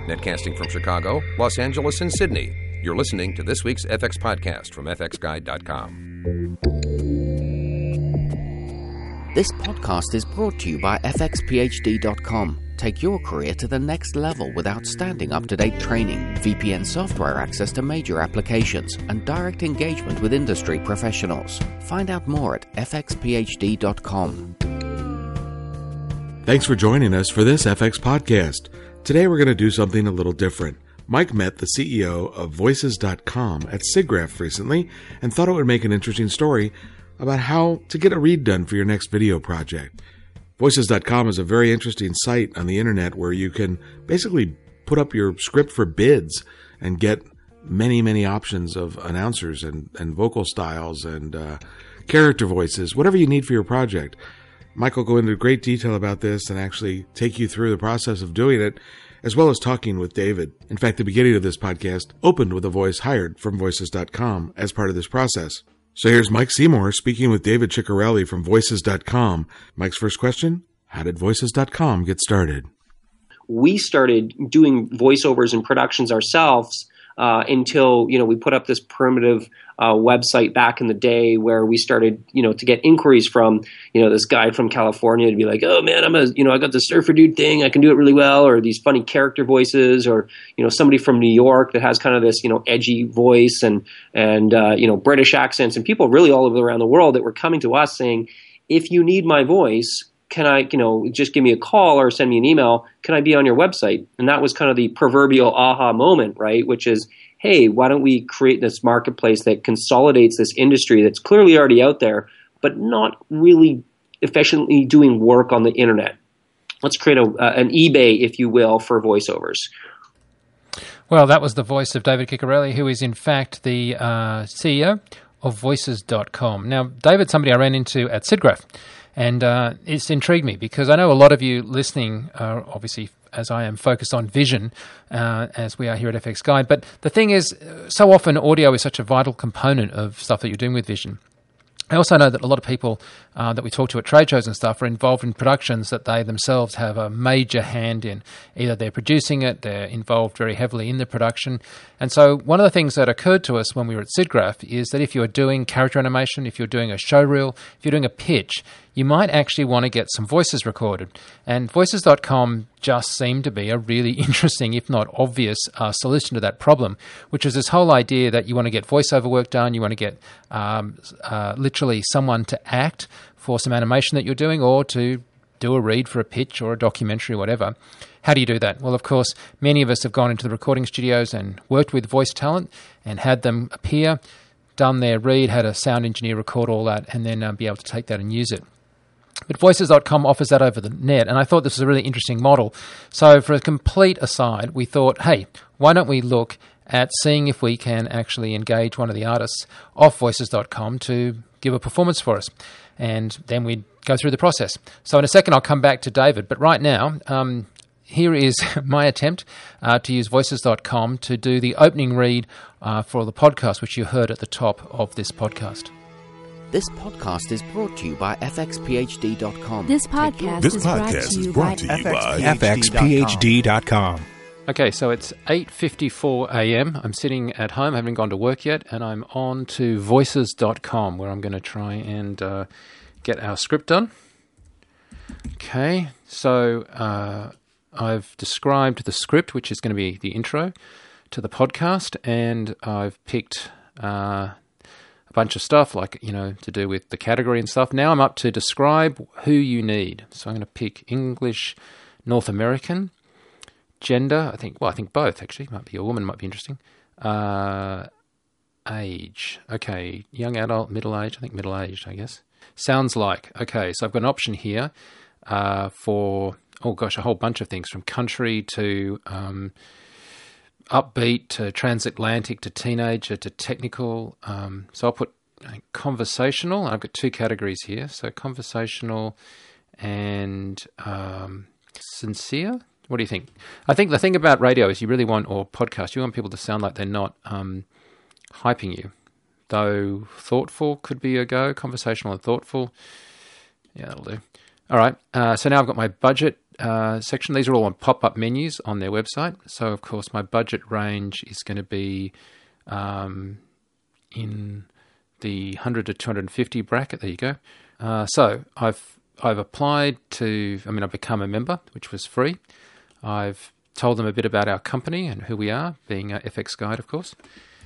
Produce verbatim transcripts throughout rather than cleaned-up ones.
Netcasting from Chicago, Los Angeles, and Sydney. You're listening to this week's F X Podcast from F X Guide dot com. This podcast is brought to you by F X P H D dot com. Take your career to the next level with outstanding up-to-date training, V P N software access to major applications, and direct engagement with industry professionals. Find out more at F X P H D dot com. Thanks for joining us for this F X podcast. Today we're going to do something a little different. Mike met the C E O of Voices dot com at SIGGRAPH recently and thought it would make an interesting story about how to get a read done for your next video project. Voices dot com is a very interesting site on the internet where you can basically put up your script for bids and get many, many options of announcers and, and vocal styles and uh, character voices, whatever you need for your project. Mike will go into great detail about this and actually take you through the process of doing it, as well as talking with David. In fact, the beginning of this podcast opened with a voice hired from Voices dot com as part of this process. So here's Mike Seymour speaking with David Ciccarelli from Voices dot com. Mike's first question, how did Voices dot com get started? We started doing voiceovers and productions ourselves uh, until, you know, we put up this primitive uh, website back in the day where we started, you know, to get inquiries from, you know, this guy from California to be like, oh man, I'm a, you know, I got the surfer dude thing, I can do it really well, or these funny character voices, or, you know, somebody from New York that has kind of this, you know, edgy voice and, and, uh, you know, British accents, and people really all over around the world that were coming to us saying, if you need my voice, can I, you know, just give me a call or send me an email? Can I be on your website? And that was kind of the proverbial aha moment, right? Which is, hey, why don't we create this marketplace that consolidates this industry that's clearly already out there, but not really efficiently doing work on the internet? Let's create a, uh, an eBay, if you will, for voiceovers. Well, that was the voice of David Ciccarelli, who is in fact the uh, C E O of Voices dot com. Now, David's somebody I ran into at SIGGRAPH. And uh, it's intrigued me because I know a lot of you listening are obviously, as I am, focused on vision, uh, as we are here at F X Guide. But the thing is, so often audio is such a vital component of stuff that you're doing with vision. I also know that a lot of people uh, that we talk to at trade shows and stuff are involved in productions that they themselves have a major hand in. Either they're producing it, they're involved very heavily in the production. And so one of the things that occurred to us when we were at SIGGRAPH is that if you're doing character animation, if you're doing a show reel, if you're doing a pitch, you might actually want to get some voices recorded. And Voices dot com just seemed to be a really interesting, if not obvious, uh, solution to that problem, which is this whole idea that you want to get voiceover work done, you want to get um, uh, literally someone to act for some animation that you're doing or to do a read for a pitch or a documentary or whatever. How do you do that? Well, of course, many of us have gone into the recording studios and worked with voice talent and had them appear, done their read, had a sound engineer record all that, and then uh, be able to take that and use it. But Voices dot com offers that over the net, and I thought this was a really interesting model. So for a complete aside, we thought, hey, why don't we look at seeing if we can actually engage one of the artists off Voices dot com to give a performance for us, and then we'd go through the process. So in a second, I'll come back to David, but right now, um, here is my attempt uh, to use Voices dot com to do the opening read uh, for the podcast, which you heard at the top of this podcast. This podcast is brought to you by F X P H D dot com. This podcast, this is, podcast brought to is you brought by to you by F X P H D dot com. Okay, so it's eight fifty-four a.m. I'm sitting at home, I haven't gone to work yet, and I'm on to Voices dot com, where I'm going to try and uh, get our script done. Okay, so uh, I've described the script, which is going to be the intro to the podcast, and I've picked uh, a bunch of stuff, like, you know, to do with the category and stuff. Now I'm up to describe who you need. So I'm going to pick English, North American, gender, I think, well, I think both, actually. Might be a woman, might be interesting. Uh, age, okay, young adult, middle age, I think middle aged, I guess. Sounds like, okay, so I've got an option here uh, for, oh gosh, a whole bunch of things, from country to um, upbeat to transatlantic to teenager to technical. Um, so I'll put I think, conversational. I've got two categories here. So conversational and um, sincere. What do you think? I think the thing about radio is you really want, or podcast, you want people to sound like they're not um, hyping you. Though thoughtful could be a go. Conversational and thoughtful. Yeah, that'll do. All right. Uh, so now I've got my budget uh, section. These are all on pop-up menus on their website. So, of course, my budget range is going to be um, in the one hundred to two hundred fifty bracket. There you go. Uh, so I've I've applied to, I mean, I've become a member, which was free. I've told them a bit about our company and who we are, being a F X Guide, of course.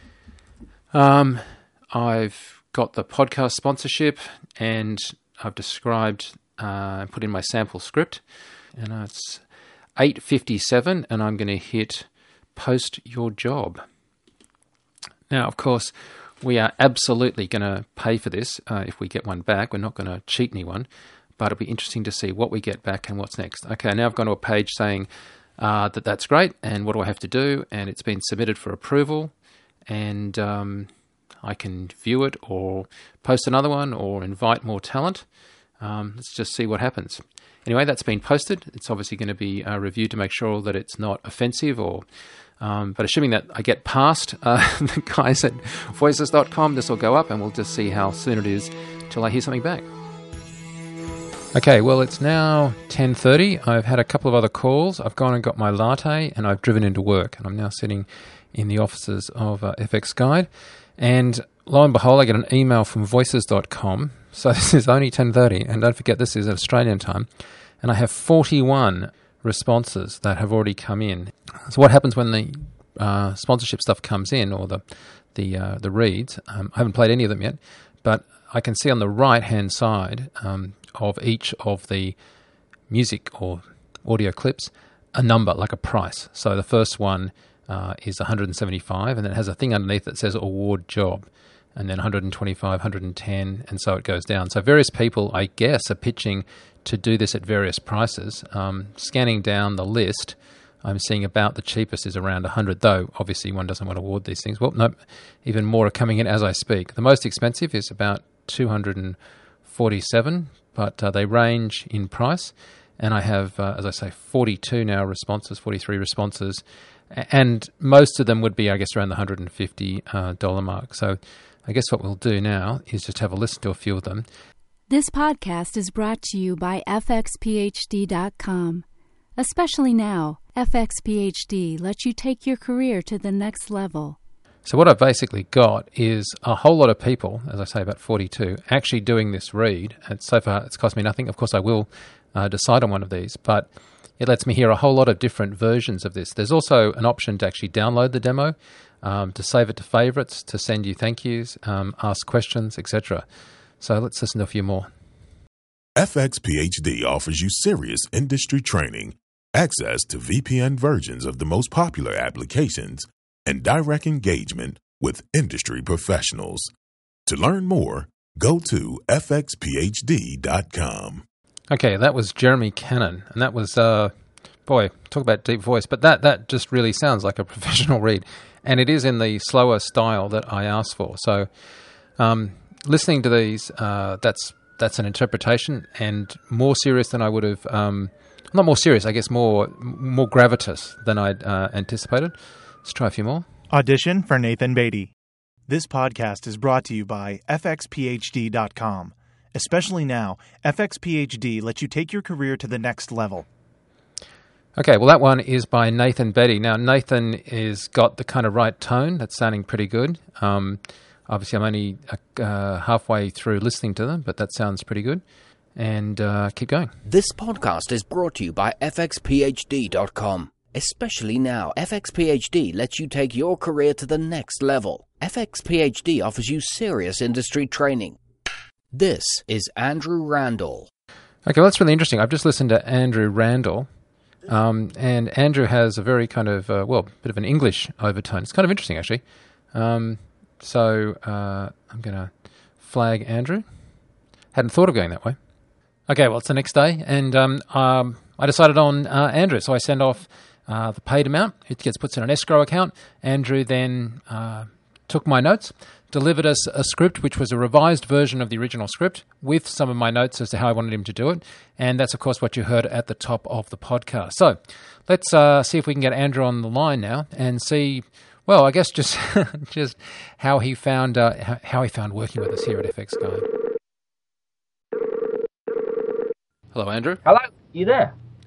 Um, I've got the podcast sponsorship, and I've described and uh, put in my sample script. And uh, it's eight fifty-seven, and I'm going to hit post your job. Now, of course, we are absolutely going to pay for this uh, if we get one back. We're not going to cheat anyone, but it'll be interesting to see what we get back and what's next. Okay, now I've gone to a page saying uh, that that's great, and what do I have to do? And it's been submitted for approval, and um, I can view it or post another one or invite more talent. Um, let's just see what happens. Anyway, that's been posted. It's obviously going to be uh, reviewed to make sure that it's not offensive or... Um, but assuming that I get past uh, the guys at voices dot com, this will go up, and we'll just see how soon it is till I hear something back. Okay, well, it's now ten thirty. I've had a couple of other calls. I've gone and got my latte, and I've driven into work. And I'm now sitting in the offices of uh, F X Guide. And lo and behold, I get an email from voices dot com. So this is only ten thirty, and don't forget this is Australian time. And I have forty-one responses that have already come in. So what happens when the uh, sponsorship stuff comes in, or the the uh, the reads? Um, I haven't played any of them yet, but I can see on the right-hand side um, of each of the music or audio clips a number, like a price. So the first one uh, is one hundred seventy-five, and then it has a thing underneath that says award job, and then one hundred twenty-five, one hundred ten, and so it goes down. So various people, I guess, are pitching to do this at various prices. Um, scanning down the list, I'm seeing about the cheapest is around one hundred, though obviously one doesn't want to award these things. Well, no, even more are coming in as I speak. The most expensive is about two hundred forty-seven, but uh, they range in price. And I have, uh, as I say, forty-two now responses, forty-three responses, and most of them would be, I guess, around the one hundred fifty dollars uh, mark. So I guess what we'll do now is just have a listen to a few of them. This podcast is brought to you by F X P H D dot com. Especially now, F X P H D lets you take your career to the next level. So what I've basically got is a whole lot of people, as I say, about forty-two, actually doing this read. And so far, it's cost me nothing. Of course, I will uh, decide on one of these, but it lets me hear a whole lot of different versions of this. There's also an option to actually download the demo, um, to save it to favorites, to send you thank yous, um, ask questions, et cetera. So let's listen to a few more. F X P H D offers you serious industry training, access to V P N versions of the most popular applications, and direct engagement with industry professionals. To learn more, go to F X P H D dot com. Okay, that was Jeremy Cannon, and that was, uh, boy, talk about deep voice, but that, that just really sounds like a professional read, and it is in the slower style that I asked for. So um, listening to these, uh, that's that's an interpretation, and more serious than I would have, um, not more serious, I guess more more gravitas than I'd uh, anticipated. Let's try a few more. Audition for Nathan Beatty. This podcast is brought to you by F X P H D dot com. Especially now, F X P H D lets you take your career to the next level. Okay, well, that one is by Nathan Beatty. Now, Nathan is got the kind of right tone. That's sounding pretty good. Um, obviously, I'm only uh, halfway through listening to them, but that sounds pretty good. And uh, keep going. This podcast is brought to you by F X P H D dot com. Especially now, F X P H D lets you take your career to the next level. F X P H D offers you serious industry training. This is Andrew Randall. Okay, well, that's really interesting. I've just listened to Andrew Randall, um, and Andrew has a very kind of, uh, well, bit of an English overtone. It's kind of interesting, actually. Um, so uh, I'm going to flag Andrew. Hadn't thought of going that way. Okay, well, it's the next day, and um, um, I decided on uh, Andrew, so I send off uh, the paid amount. It gets put in an escrow account. Andrew then uh, took my notes, delivered us a script which was a revised version of the original script with some of my notes as to how I wanted him to do it. And that's, of course, what you heard at the top of the podcast. So let's uh, see if we can get Andrew on the line now and see, well, I guess just just how he found uh, how he found working with us here at F X Guide. Hello, Andrew. Hello, you there?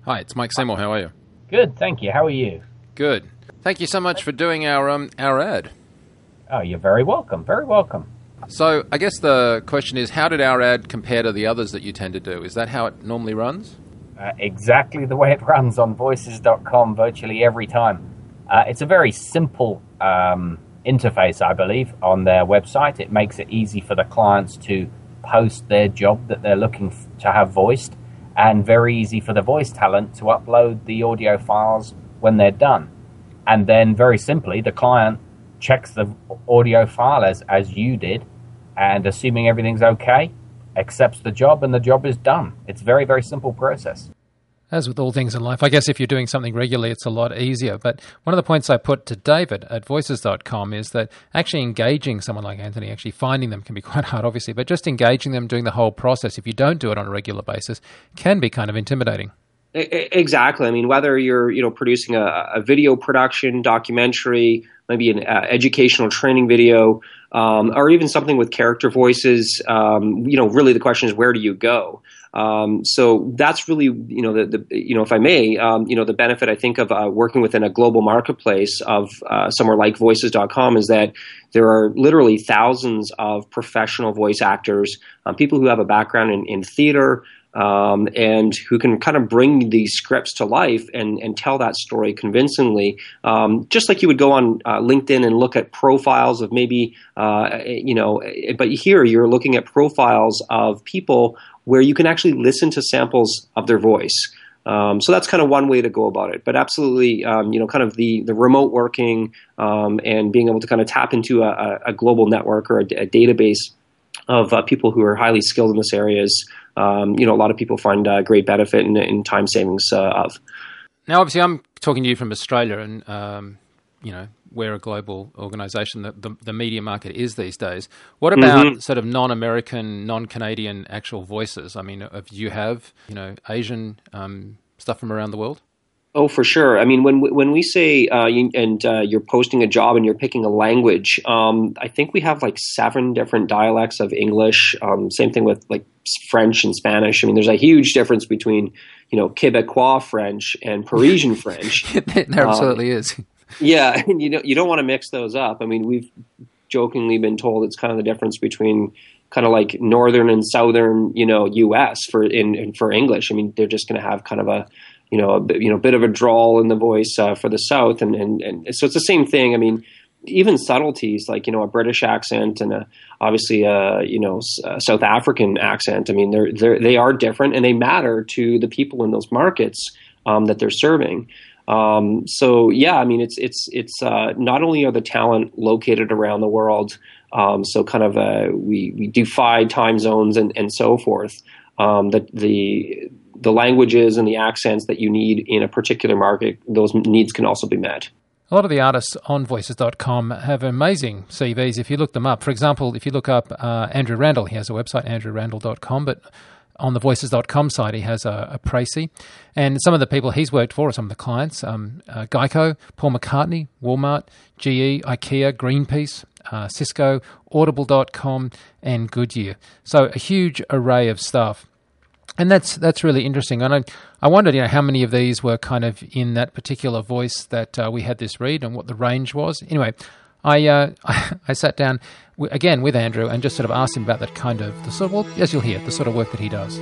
Hi, it's Mike Seymour. How are you? Good, thank you. How are you? Good. Thank you so much for doing our um, our ad. Oh, you're very welcome. Very welcome. So I guess the question is, how did our ad compare to the others that you tend to do? Is that how it normally runs? Uh, exactly the way it runs on voices dot com virtually every time. Uh, it's a very simple um, interface, I believe, on their website. It makes it easy for the clients to post their job that they're looking f- to have voiced, and very easy for the voice talent to upload the audio files when they're done. And then very simply, the client checks the audio file as, as you did, and assuming everything's okay, accepts the job, and the job is done. It's a very, very simple process. As with all things in life, I guess if you're doing something regularly, it's a lot easier. But one of the points I put to David at voices dot com is that actually engaging someone like Anthony, actually finding them can be quite hard, obviously, but just engaging them, doing the whole process, if you don't do it on a regular basis, can be kind of intimidating. Exactly. I mean, whether you're, you know, producing a, a video production, documentary, maybe an uh, educational training video, um, or even something with character voices, um, you know, really the question is, where do you go? Um, so that's really, you know, the, the you know, if I may, um, you know, the benefit I think of uh, working within a global marketplace of uh, somewhere like voices dot com is that there are literally thousands of professional voice actors, um, people who have a background in, in theater, Um, and who can kind of bring these scripts to life and, and tell that story convincingly, um, just like you would go on uh, LinkedIn and look at profiles of maybe, uh, you know, but here you're looking at profiles of people where you can actually listen to samples of their voice. Um, so that's kind of one way to go about it. But absolutely, um, you know, kind of the, the remote working um, and being able to kind of tap into a, a global network or a, a database of uh, people who are highly skilled in this area is, um, you know, a lot of people find uh, great benefit in, in time savings uh, of. Now, obviously, I'm talking to you from Australia, and um, you know, we're a global organisation. That the, the media market is these days. What about mm-hmm. sort of non-American, non-Canadian actual voices? I mean, if you have, you know, Asian um, stuff from around the world? Oh, for sure. I mean, when when we say uh, you, and uh, you're posting a job and you're picking a language, um, I think we have like seven different dialects of English. Um, same thing with like French and Spanish. I mean, there's a huge difference between, you know, Quebecois French and Parisian French. There absolutely um, is. Yeah, and you know, you don't want to mix those up. I mean, we've jokingly been told it's kind of the difference between kind of like northern and southern, you know, U S for in, in for English. I mean, they're just going to have kind of a you know, a bit, you know, bit of a drawl in the voice uh, for the South. And, and, and so it's the same thing. I mean, even subtleties like, you know, a British accent and a, obviously a, you know, a South African accent. I mean, they're, they're, they are different and they matter to the people in those markets um, that they're serving. Um, so, yeah, I mean, it's, it's, it's uh, not only are the talent located around the world, um, so kind of uh, we, we defy time zones and, and so forth, um, that the, the languages and the accents that you need in a particular market, those needs can also be met. A lot of the artists on voices dot com have amazing C Vs if you look them up. For example, if you look up uh, Andrew Randall, he has a website, andrew randall dot com, but on the voices dot com site, he has a, a précis. And some of the people he's worked for are some of the clients, um, uh, Geico, Paul McCartney, Walmart, G E, IKEA, Greenpeace, uh, Cisco, audible dot com, and Goodyear. So a huge array of stuff. And that's that's really interesting. And I, I wondered, you know, how many of these were kind of in that particular voice that uh, we had this read and what the range was. Anyway, I uh, I, I sat down w- again with Andrew and just sort of asked him about that kind of, the sort of, well, as you'll hear, the sort of work that he does.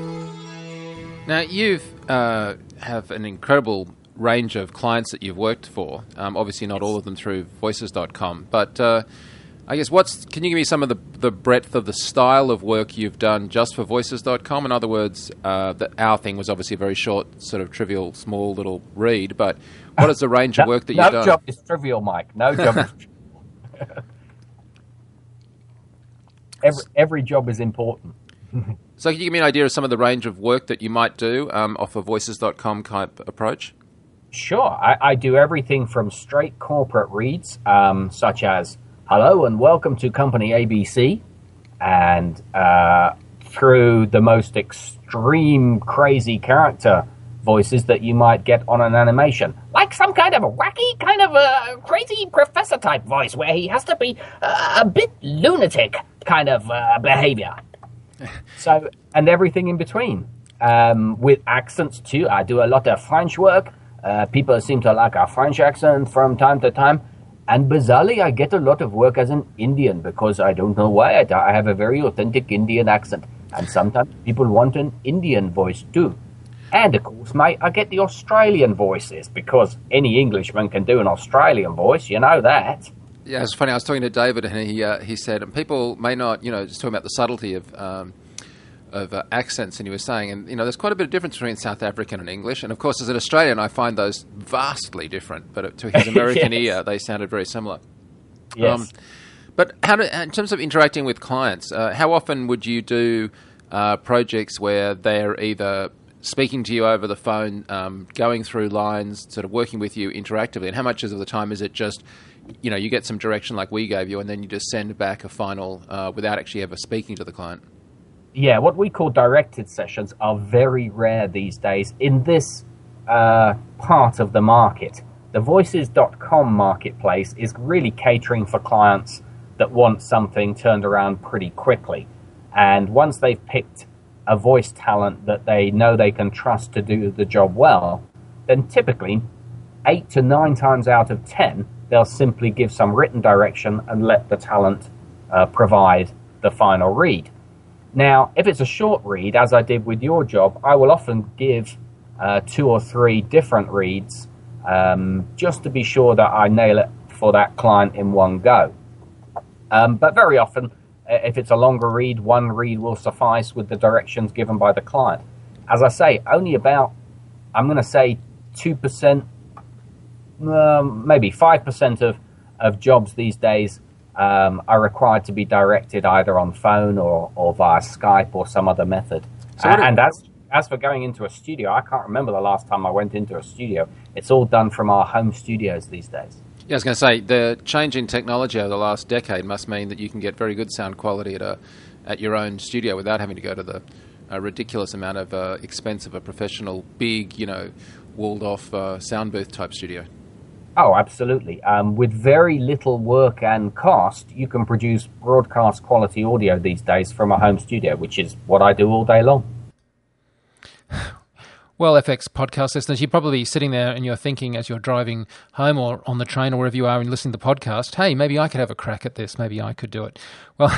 Now, you've uh, have an incredible range of clients that you've worked for. Um, obviously, not all of them through voices dot com, but uh, I guess what's can you give me some of the, the breadth of the style of work you've done just for voices dot com? In other words, uh, the, our thing was obviously a very short, sort of trivial, small little read, but what is the range no, of work that no you've done? No job is trivial, Mike. No job is trivial. every, every job is important. So can you give me an idea of some of the range of work that you might do um, off a voices dot com type approach? Sure. I, I do everything from straight corporate reads, um, such as, hello and welcome to company A B C, and uh, through the most extreme crazy character voices that you might get on an animation. Like some kind of a wacky, kind of a crazy professor type voice where he has to be uh, a bit lunatic kind of uh, behavior. So, and everything in between. um, with accents too. I do a lot of French work. Uh, people seem to like our French accent from time to time. And bizarrely, I get a lot of work as an Indian because I don't know why. I have a very authentic Indian accent. And sometimes people want an Indian voice too. And of course, mate, I get the Australian voices because any Englishman can do an Australian voice. You know that. Yeah, it's funny. I was talking to David, and he uh, he said, and people may not, you know, just talking about the subtlety of um, of uh, accents, and he was saying, and you know, there's quite a bit of difference between South African and English, and of course, as an Australian, I find those vastly different. But to his American yes. ear, they sounded very similar. Yes. Um, but how do, in terms of interacting with clients, uh, how often would you do uh, projects where they're either speaking to you over the phone, um, going through lines, sort of working with you interactively, and how much of the time is it just, you know, you get some direction like we gave you, and then you just send back a final uh, without actually ever speaking to the client? Yeah, what we call directed sessions are very rare these days in this uh, part of the market. The voices dot com marketplace is really catering for clients that want something turned around pretty quickly. And once they've picked a voice talent that they know they can trust to do the job well, then typically eight to nine times out of ten, they'll simply give some written direction and let the talent uh, provide the final read. Now, if it's a short read, as I did with your job, I will often give uh, two or three different reads um, just to be sure that I nail it for that client in one go. Um, but very often, if it's a longer read, one read will suffice with the directions given by the client. As I say, only about, I'm going to say two percent, um, maybe five percent of, of jobs these days um, are required to be directed either on phone or, or via Skype or some other method. So uh, and as, as for going into a studio, I can't remember the last time I went into a studio. It's all done from our home studios these days. Yeah, I was going to say, the change in technology over the last decade must mean that you can get very good sound quality at a at your own studio without having to go to the a ridiculous amount of uh, expense of a professional, big, you know, walled-off uh, sound booth type studio. Oh, absolutely. Um, with very little work and cost, you can produce broadcast quality audio these days from a home studio, which is what I do all day long. Well, F X podcast listeners, you're probably sitting there and you're thinking as you're driving home or on the train or wherever you are and listening to the podcast, hey, maybe I could have a crack at this. Maybe I could do it. Well,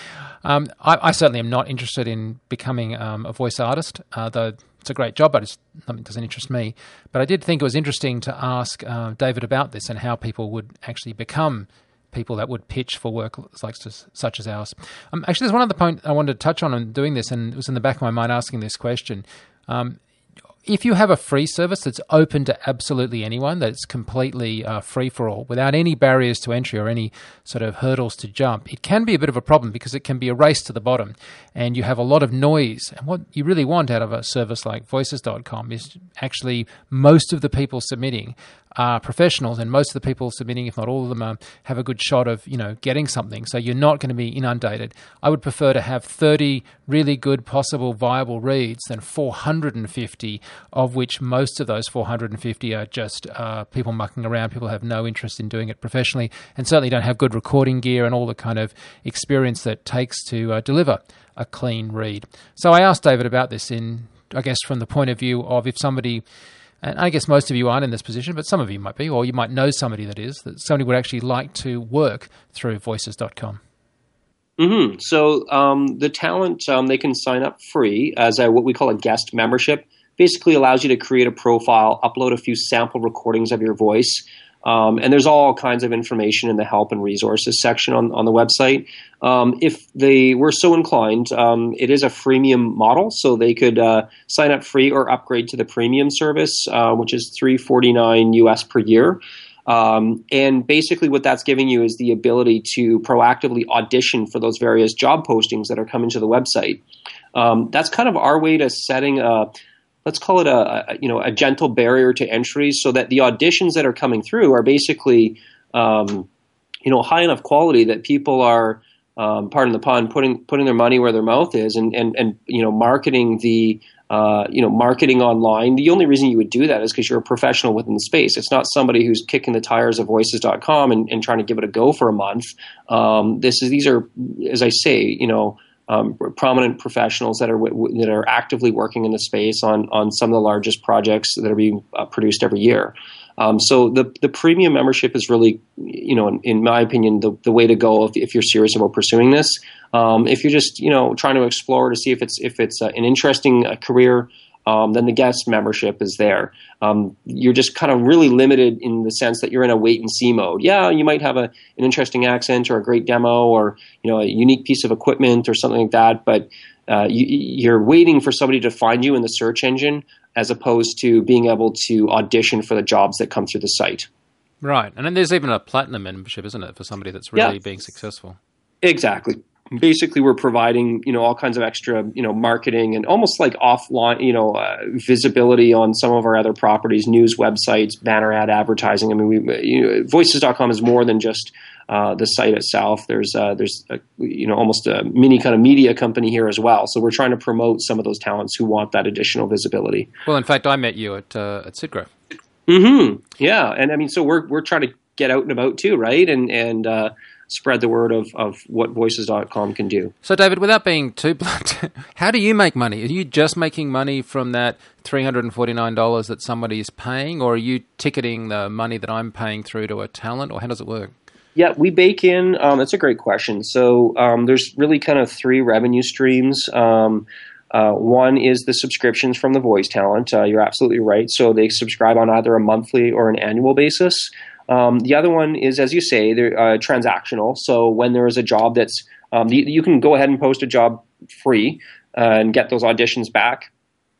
um, I, I certainly am not interested in becoming um, a voice artist, uh, though it's a great job, but it's something that doesn't interest me. But I did think it was interesting to ask uh, David about this and how people would actually become people that would pitch for work like such as ours. Um, actually, there's one other point I wanted to touch on in doing this, and it was in the back of my mind asking this question. Um, If you have a free service that's open to absolutely anyone, that's completely uh, free for all, without any barriers to entry or any sort of hurdles to jump, it can be a bit of a problem because it can be a race to the bottom and you have a lot of noise. And what you really want out of a service like voices dot com is actually most of the people submitting are professionals, and most of the people submitting, if not all of them, are, have a good shot of, you know, getting something. So you're not going to be inundated. I would prefer to have thirty really good, possible, viable reads than four hundred fifty, of which most of those four hundred fifty are just uh, people mucking around. People have no interest in doing it professionally and certainly don't have good recording gear and all the kind of experience that it takes to uh, deliver a clean read. So I asked David about this in, I guess, from the point of view of if somebody... And I guess most of you aren't in this position, but some of you might be, or you might know somebody that is, that somebody would actually like to work through voices dot com. Mm-hmm. So um, the talent, um, they can sign up free as a, what we call a guest membership. Basically allows you to create a profile, upload a few sample recordings of your voice. Um, and there's all kinds of information in the help and resources section on, on the website. Um, if they were so inclined, um, it is a freemium model, so they could uh, sign up free or upgrade to the premium service, uh, which is three hundred forty-nine dollars U S per year. Um, and basically what that's giving you is the ability to proactively audition for those various job postings that are coming to the website. Um, that's kind of our way to setting a let's call it a, a you know a gentle barrier to entry, so that the auditions that are coming through are basically um, you know high enough quality that people are, um, pardon the pun, putting putting their money where their mouth is, and and and you know marketing the uh, you know marketing online. The only reason you would do that is because you're a professional within the space. It's not somebody who's kicking the tires of voices dot com and, and trying to give it a go for a month. Um, this is these are, as I say, you know. um, prominent professionals that are w- that are actively working in the space on on some of the largest projects that are being uh, produced every year. Um, so the the premium membership is really, you know, in, in my opinion, the, the way to go if, if you're serious about pursuing this. Um, if you're just, you know, trying to explore to see if it's if it's uh, an interesting uh, career, um, then the guest membership is there. Um, you're just kind of really limited in the sense that you're in a wait and see mode. Yeah, you might have a, an interesting accent or a great demo or, you know, a unique piece of equipment or something like that, but uh, you, you're waiting for somebody to find you in the search engine, as opposed to being able to audition for the jobs that come through the site. Right. And then there's even a platinum membership, isn't it, for somebody that's really yeah. being successful? Exactly. Basically, we're providing, you know, all kinds of extra, you know, marketing and almost like offline, you know, uh, visibility on some of our other properties, news websites, banner ad advertising. I mean, we, you know, voices dot com is more than just uh, the site itself. There's, uh, there's, a, you know, almost a mini kind of media company here as well. So we're trying to promote some of those talents who want that additional visibility. Well, in fact, I met you at uh, at SIGGRAPH. Mm-hmm. Yeah, and I mean, so we're we're trying to get out and about too, right? And and uh, spread the word of, of what voices dot com can do. So, David, without being too blunt, how do you make money? Are you just making money from that three hundred forty-nine dollars that somebody is paying, or are you ticketing the money that I'm paying through to a talent, or how does it work? Yeah, we bake in. Um, that's a great question. So um, there's really kind of three revenue streams. Um, uh, one is the subscriptions from the voice talent. Uh, you're absolutely right. So they subscribe on either a monthly or an annual basis. Um, the other one is, as you say, they're uh, transactional. So when there is a job that's, um, you, you can go ahead and post a job free uh, and get those auditions back.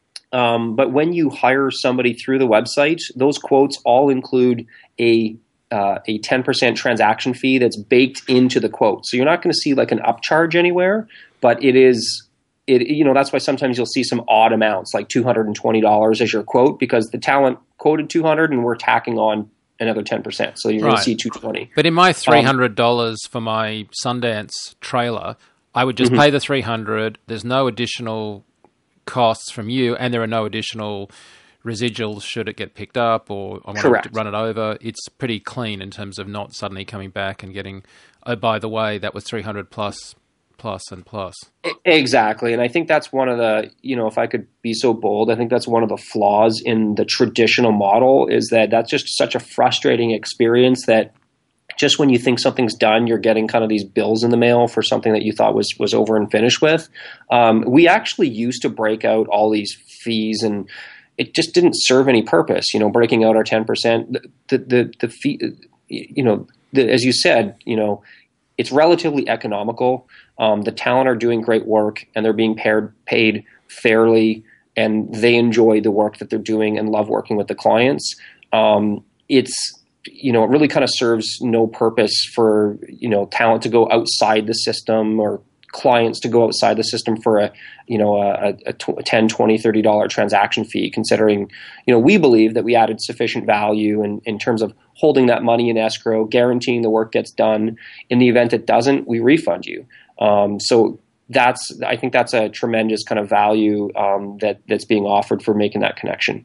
Um, but when you hire somebody through the website, those quotes all include a uh, a ten percent transaction fee that's baked into the quote. So you're not going to see like an upcharge anywhere, but it is, it you know, that's why sometimes you'll see some odd amounts like two hundred twenty dollars as your quote, because the talent quoted two hundred dollars and we're tacking on another ten percent. So you're right. going to see two hundred twenty dollars. But in my three hundred dollars um, for my Sundance trailer, I would just mm-hmm. pay the three hundred dollars. There's no additional costs from you, and there are no additional residuals should it get picked up or I want Correct. to run it over. It's pretty clean in terms of not suddenly coming back and getting, oh, by the way, that was three hundred plus, plus, and plus. Exactly. And I think that's one of the, you know, if I could be so bold, I think that's one of the flaws in the traditional model is that that's just such a frustrating experience that just when you think something's done, you're getting kind of these bills in the mail for something that you thought was, was over and finished with. Um, we actually used to break out all these fees, and it just didn't serve any purpose, you know, breaking out our ten percent. The, the, the, the fee, you know, the, as you said, you know, it's relatively economical. Um, the talent are doing great work and they're being paired, paid fairly, and they enjoy the work that they're doing and love working with the clients. Um, it's, you know, it really kind of serves no purpose for, you know, talent to go outside the system or clients to go outside the system for a, you know, a, a ten, twenty, thirty dollars transaction fee, considering, you know, we believe that we added sufficient value in, in terms of holding that money in escrow, guaranteeing the work gets done. In the event it doesn't, we refund you. Um, so that's, I think that's a tremendous kind of value um, that that's being offered for making that connection.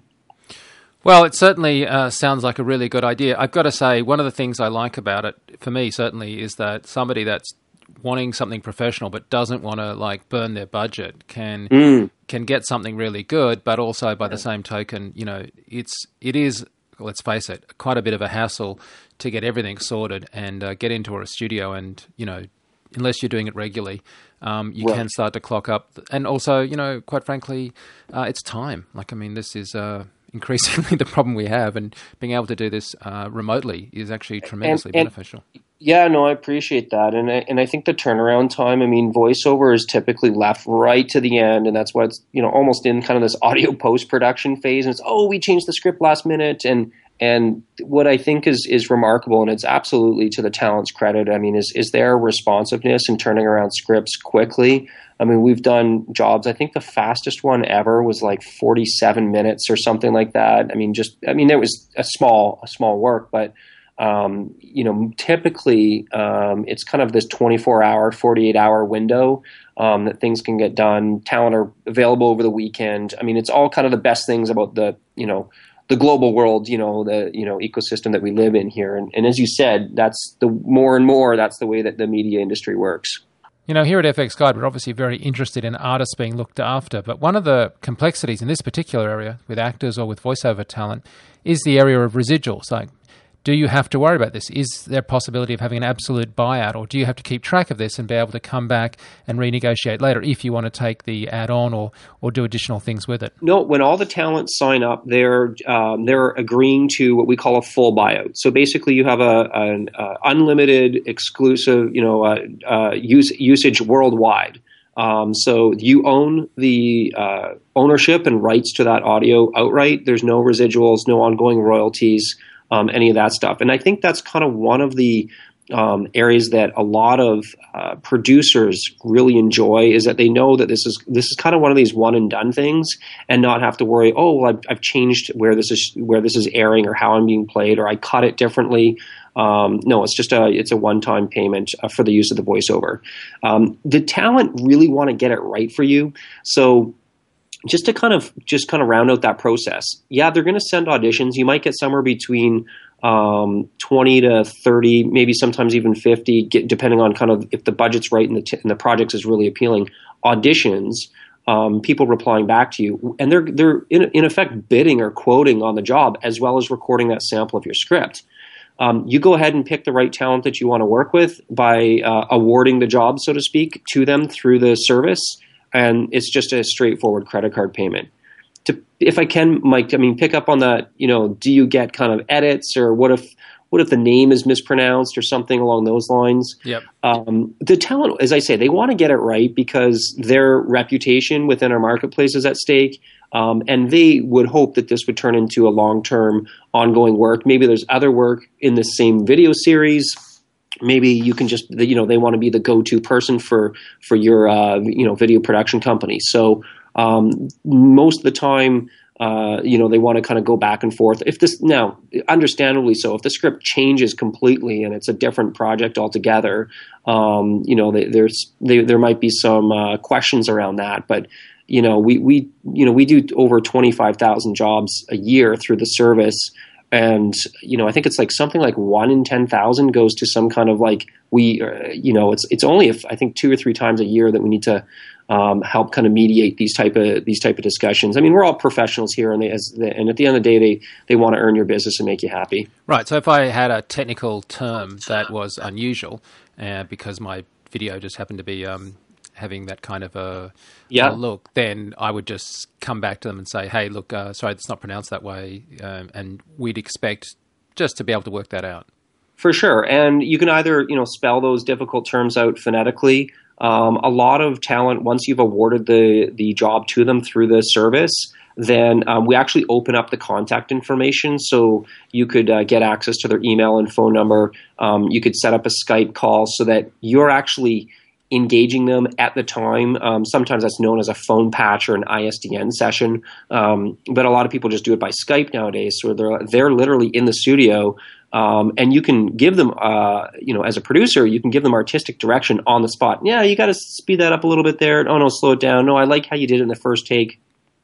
Well, it certainly uh, sounds like a really good idea. I've got to say, one of the things I like about it, for me certainly, is that somebody that's wanting something professional but doesn't want to like burn their budget can mm. can get something really good, but also by the same token, you know, it's it is, let's face it, quite a bit of a hassle to get everything sorted and uh, get into a studio, and you know, unless you're doing it regularly, um, you right. can start to clock up. And also, you know, quite frankly, uh, it's time. Like, I mean, this is uh, increasingly the problem we have, and being able to do this uh, remotely is actually tremendously and, and, beneficial. Yeah, no, I appreciate that. And I, and I think the turnaround time, I mean, voiceover is typically left right to the end, and that's why it's, you know, almost in kind of this audio post-production phase. And it's, oh, we changed the script last minute. And and what I think is is remarkable, and it's absolutely to the talent's credit, I mean, is is their responsiveness in turning around scripts quickly. I mean, we've done jobs, I think the fastest one ever was like forty-seven minutes or something like that. I mean, just, I mean, there was a small, a small work, but Um, you know, typically um, it's kind of this twenty-four hour, forty-eight hour window um, that things can get done. Talent are available over the weekend. I mean, it's all kind of the best things about the, you know, the global world, you know, the, you know, ecosystem that we live in here. And, and as you said, that's the more and more, that's the way that the media industry works. You know, here at F X Guide, we're obviously very interested in artists being looked after, but one of the complexities in this particular area with actors or with voiceover talent is the area of residuals. Like, do you have to worry about this? Is there a possibility of having an absolute buyout, or do you have to keep track of this and be able to come back and renegotiate later if you want to take the ad on or, or do additional things with it? No, when all the talent sign up, they're um, they're agreeing to what we call a full buyout. So basically, you have a an uh, unlimited, exclusive, you know, uh, uh, use, usage worldwide. Um, so you own the uh, ownership and rights to that audio outright. There's no residuals, no ongoing royalties. Um, any of that stuff. And I think that's kind of one of the um, areas that a lot of uh, producers really enjoy, is that they know that this is this is kind of one of these one and done things, and not have to worry, oh, well, I've, I've changed where this is where this is airing or how I'm being played, or I cut it differently. Um, no, it's just a it's a one time payment uh, for the use of the voiceover. Um, the talent really want to get it right for you, so. Just to kind of just kind of round out that process, yeah, they're going to send auditions. You might get somewhere between um, twenty to thirty, maybe sometimes even fifty, get, depending on kind of if the budget's right and the t- and the project is really appealing. Auditions, um, people replying back to you, and they're they're in, in effect bidding or quoting on the job as well as recording that sample of your script. Um, you go ahead and pick the right talent that you want to work with by uh, awarding the job, so to speak, to them through the service. And it's just a straightforward credit card payment. To, if I can, Mike, I mean, pick up on that. You know, do you get kind of edits, or what if what if the name is mispronounced or something along those lines? Yep. Um, the talent, as I say, they want to get it right because their reputation within our marketplace is at stake, um, and they would hope that this would turn into a long-term, ongoing work. Maybe there's other work in the same video series. Maybe you can just, you know, they want to be the go-to person for for your, uh, you know, video production company. So um, most of the time, uh, you know, they want to kind of go back and forth. If this now, understandably so, if the script changes completely and it's a different project altogether, um, you know, they, there's they, there might be some uh, questions around that. But you know, we we you know we do over twenty-five thousand jobs a year through the service. And, you know, I think it's like something like one in ten thousand goes to some kind of like we, uh, you know, it's it's only if I think two or three times a year that we need to um, help kind of mediate these type of these type of discussions. I mean, we're all professionals here, and they, as the, and at the end of the day, they they want to earn your business and make you happy. Right. So if I had a technical term that was unusual, uh, because my video just happened to be um, having that kind of a, yeah. a look, then I would just come back to them and say, hey, look, uh, sorry, it's not pronounced that way. Um, and we'd expect just to be able to work that out. For sure. And you can either, you know, spell those difficult terms out phonetically. Um, a lot of talent, once you've awarded the, the job to them through the service, then um, we actually open up the contact information. So you could uh, get access to their email and phone number. Um, you could set up a Skype call so that you're actually engaging them at the time. Um, sometimes that's known as a phone patch or an I S D N session. Um, but a lot of people just do it by Skype nowadays. So they're, they're literally in the studio. Um, and you can give them, uh, you know, as a producer, you can give them artistic direction on the spot. Yeah, you got to speed that up a little bit there. Oh, no, slow it down. No, I like how you did it in the first take.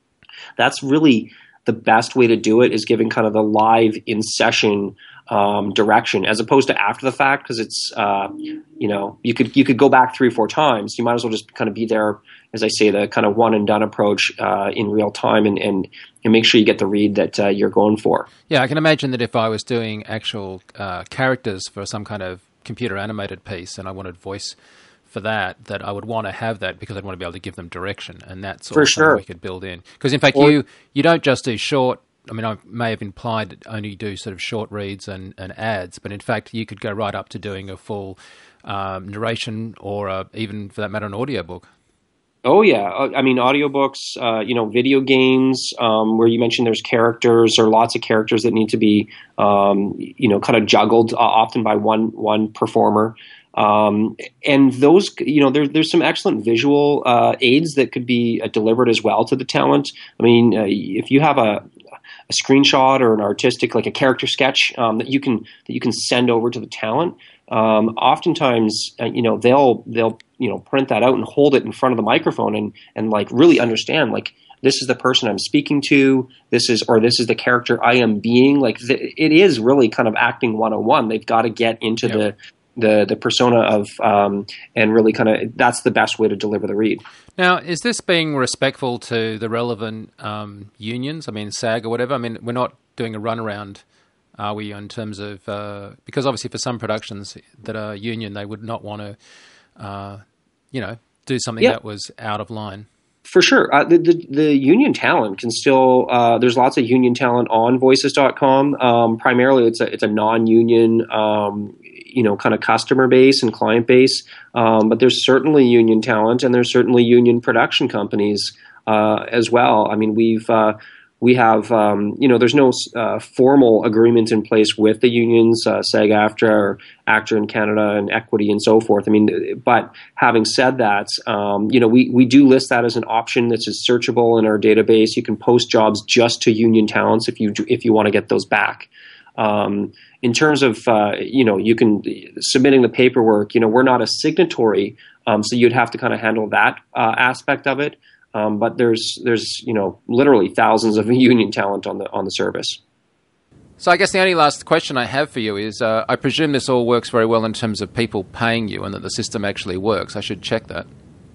That's really the best way to do it, is giving kind of the live in session um, direction, as opposed to after the fact, because it's, uh, you know, you could you could go back three or four times. You might as well just kind of be there, as I say, the kind of one and done approach uh, in real time, and, and and make sure you get the read that uh, you're going for. Yeah, I can imagine that if I was doing actual uh, characters for some kind of computer animated piece and I wanted voice for that, that I would want to have that because I'd want to be able to give them direction, and that's for sure we could build in. Because in fact, or, you you don't just do short. I mean, I may have implied that only do sort of short reads and, and ads, but in fact, you could go right up to doing a full um, narration, or a, even for that matter, an audiobook. Oh yeah, I mean, audiobooks, uh, you know, video games, um, where you mentioned there's characters or lots of characters that need to be, um, you know, kind of juggled uh, often by one one performer. Um, and those, you know, there, there's some excellent visual uh, aids that could be uh, delivered as well to the talent. I mean, uh, if you have a, a screenshot or an artistic, like a character sketch um, that you can that you can send over to the talent, um, oftentimes, uh, you know, they'll they'll you know print that out and hold it in front of the microphone and and like really understand, like, this is the person I'm speaking to. This is, or this is the character I am being. Like, th- it is really kind of acting one oh one. They've got to get into yep. the the the persona of um, and really kind of that's the best way to deliver the read. Now, is this being respectful to the relevant um, unions? I mean, SAG or whatever. I mean, we're not doing a runaround, are we? In terms of uh, because obviously for some productions that are union, they would not want to, uh, you know, do something yeah. that was out of line. For sure. Uh, the, the the union talent can still, uh, there's lots of union talent on voices dot com. Um, primarily, it's a, it's a non-union, um, you know, kind of customer base and client base. Um, but there's certainly union talent, and there's certainly union production companies uh, as well. I mean, we've, uh, we have, um, you know, there's no uh, formal agreement in place with the unions, uh, SAG-AFTRA or ACTRA in Canada and Equity and so forth. I mean, but having said that, um, you know, we, we do list that as an option that's searchable in our database. You can post jobs just to union talents if you if you want to get those back. Um, in terms of, uh, you know, you can submitting the paperwork, you know, we're not a signatory, um, so you'd have to kind of handle that uh, aspect of it. Um, but there's there's you know literally thousands of union talent on the on the service. So I guess the only last question I have for you is, uh, I presume this all works very well in terms of people paying you, and that the system actually works. I should check that.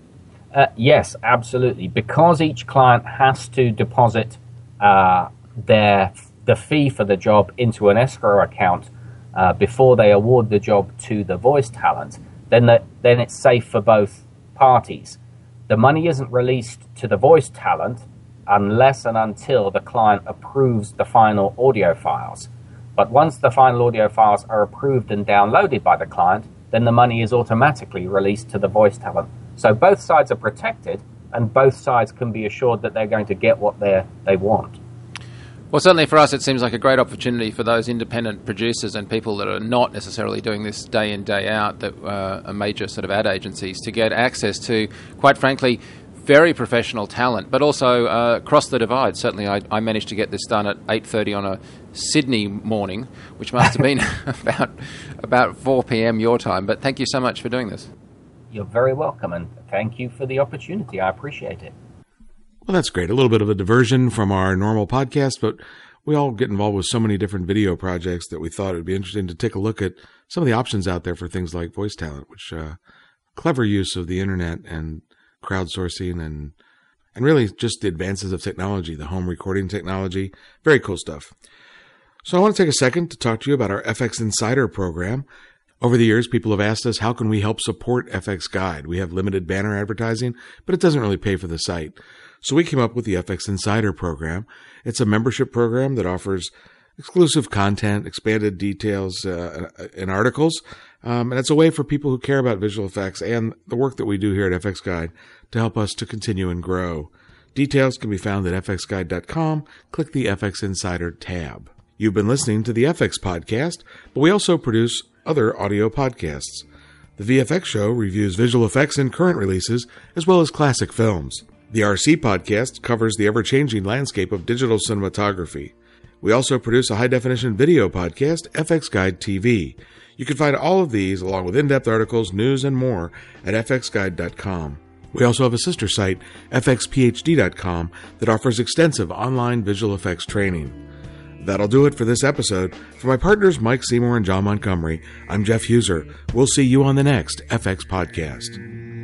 Uh, yes, absolutely. Because each client has to deposit uh, their the fee for the job into an escrow account uh, before they award the job to the voice talent, then the, then it's safe for both parties. The money isn't released to the voice talent unless and until the client approves the final audio files. But once the final audio files are approved and downloaded by the client, then the money is automatically released to the voice talent. So both sides are protected, and both sides can be assured that they're going to get what they they want. Well, certainly for us, it seems like a great opportunity for those independent producers and people that are not necessarily doing this day in, day out, that uh, are major sort of ad agencies, to get access to, quite frankly, very professional talent, but also uh, cross the divide. Certainly I, I managed to get this done at eight thirty on a Sydney morning, which must have been about about four p.m. your time. But thank you so much for doing this. You're very welcome, and thank you for the opportunity. I appreciate it. Well, that's great. A little bit of a diversion from our normal podcast, but we all get involved with so many different video projects that we thought it would be interesting to take a look at some of the options out there for things like voice talent, which uh, clever use of the internet and crowdsourcing and and really just the advances of technology, the home recording technology. Very cool stuff. So I want to take a second to talk to you about our F X Insider program. Over the years, people have asked us, how can we help support F X Guide? We have limited banner advertising, but it doesn't really pay for the site. So we came up with the F X Insider program. It's a membership program that offers exclusive content, expanded details, uh, and articles. Um, and it's a way for people who care about visual effects and the work that we do here at F X Guide to help us to continue and grow. Details can be found at f x guide dot com. Click the F X Insider tab. You've been listening to the F X Podcast, but we also produce other audio podcasts. The V F X Show reviews visual effects in current releases, as well as classic films. The R C Podcast covers the ever-changing landscape of digital cinematography. We also produce a high-definition video podcast, F X Guide T V. You can find all of these, along with in-depth articles, news, and more, at f x guide dot com. We also have a sister site, f x p h d dot com, that offers extensive online visual effects training. That'll do it for this episode. For my partners Mike Seymour and John Montgomery, I'm Jeff Huser. We'll see you on the next F X Podcast.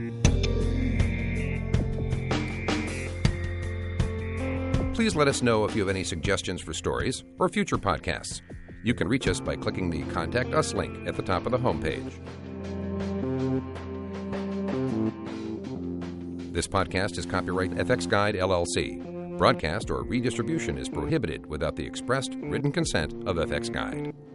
Please let us know if you have any suggestions for stories or future podcasts. You can reach us by clicking the Contact Us link at the top of the homepage. This podcast is copyright F X Guide, L L C. Broadcast or redistribution is prohibited without the expressed written consent of F X Guide.